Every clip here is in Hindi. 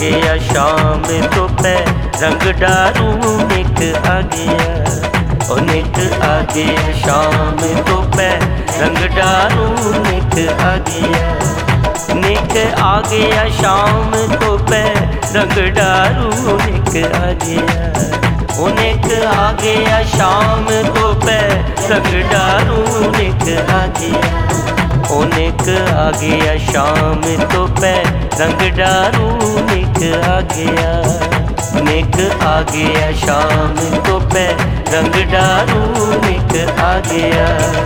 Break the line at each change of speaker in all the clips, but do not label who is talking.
गया शाम तो पै रंग डारू निक आ गया। ओ निक आ गया शाम तो पै रंग डारू निक आ गया। निक आ गया शाम तो पै रंग डारू निक आ गया। ओ निक आ गया शाम तो पै रंग डारू निक आ गया। ओ निक आ गया शाम तो पै रंग डारू निक आ गया। निक आ गया शाम तो पै रंग डारू निक आ गया।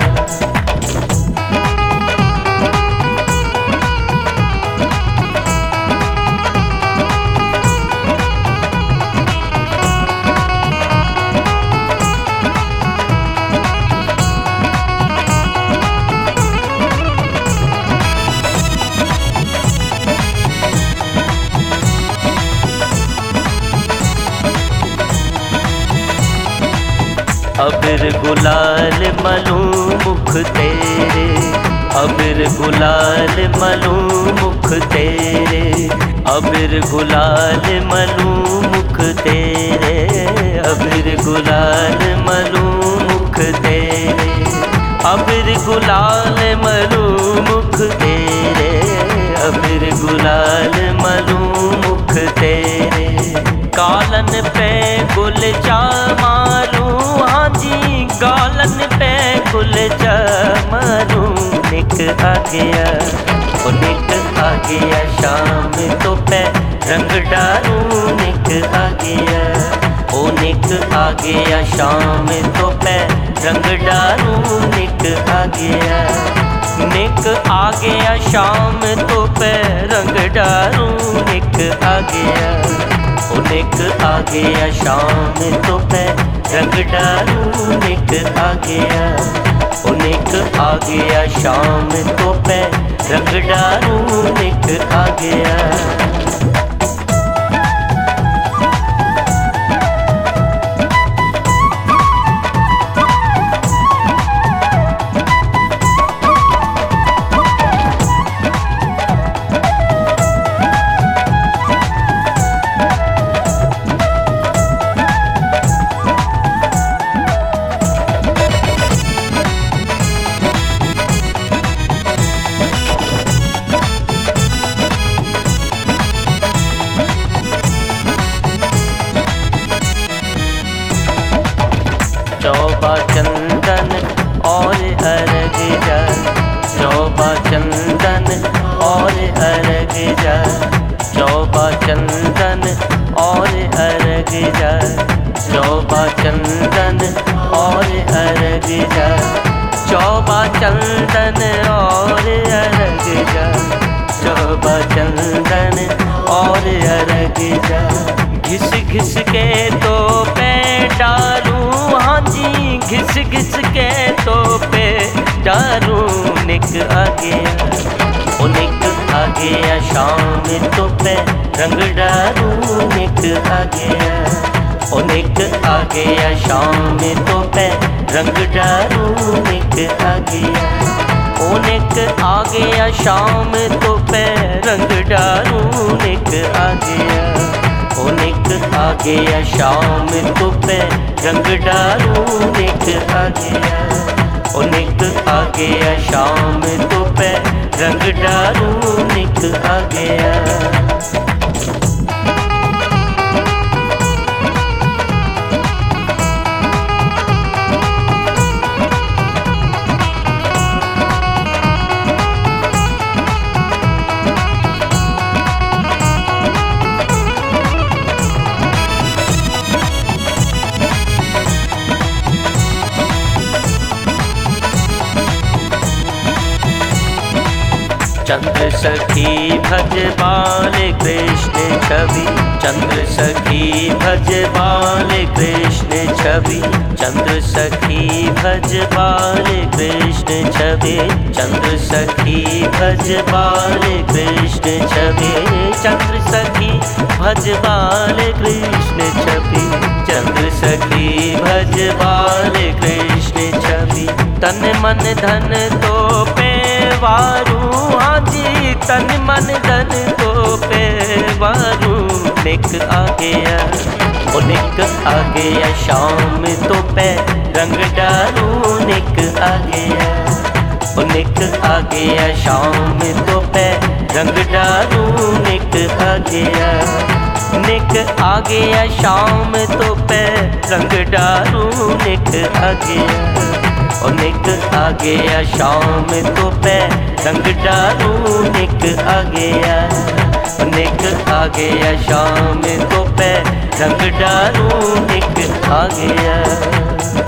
अबिर गुलाल मलूं मुख तेरे, अबिर गुलाल मलूं मुख तेरे, अबिर गुलाल मलूं मुख तेरे, अबिर गुलाल मलूं मुख तेरे, अबिर गुलाल मलूं मुख तेरे, अबिर गुलाल मलूं मुख तेरे। गालन पे गुल चा मारूं, हाँ जी गालन पे गुल चा मारूं। निक आ गया ओ निक आ गया शाम तो पै रंग डारू निक आ गया। ओ निक आ गया शाम तो पै रंग डारू निक आ गया। निक आ गया शाम तो पै रंग डारू निक आ गया। ओ निक आ गया शाम तो पै रंग डारू निक आ गया। ओ निक आ गया शाम तो पै रंग डारू निक आ गया। चौबा चंदन और अर्घ जा, चौबा चंदन और अर्घ जा, चौबा चंदन और अर्घ जा, चौबा चंदन और अर्घ जा, चौबा चंदन और अर्घ जा, चौबा चंदन और अर्घ जा। घिस घिस के तो पे डारू, हाँ जी घिस घिस के तो पे डारू निक आ गया। ओ निक आ गया शाम तो पे रंग डारू निक आ गया। ओ निक आ गया शाम तो पे रंग डारू निक आ गया। ओ निक आ गया शाम तो पे रंग डारू निक आ गया। ओ निक आ गया शाम तो पे रंग डारू निक आ गया। ओ निक आ गया शाम तो पे रंग डारू निक आ गया। चंद्र सखी भज बाल कृष्ण छवि, चंद्र सखी भज बाल कृष्ण छवि, चंद्र सखी भज बाल कृष्ण छवि, चंद्र सखी भज बाल कृष्ण छवि, चंद्र सखी भज बाल कृष्ण छवि, चंद्र सखी भज बाल कृष्ण छवि। तन मन धन तो पे वारू, हाँ जी तन मन धन को पे वारू। निक आ गया ओ निक आ गया, शाम तो पे रंग डारू। निक आ गया ओ निक आ गया, शाम तो पे रंग डारू। निक आ गया, निक आ गया, शाम तो पे रंग डारू। निक आ गया ओ निक आ गया, शाम तो पे रंग डारू। निक आ गया ओ निक आ गया, शाम तो पे रंग डारू। निक आ गया।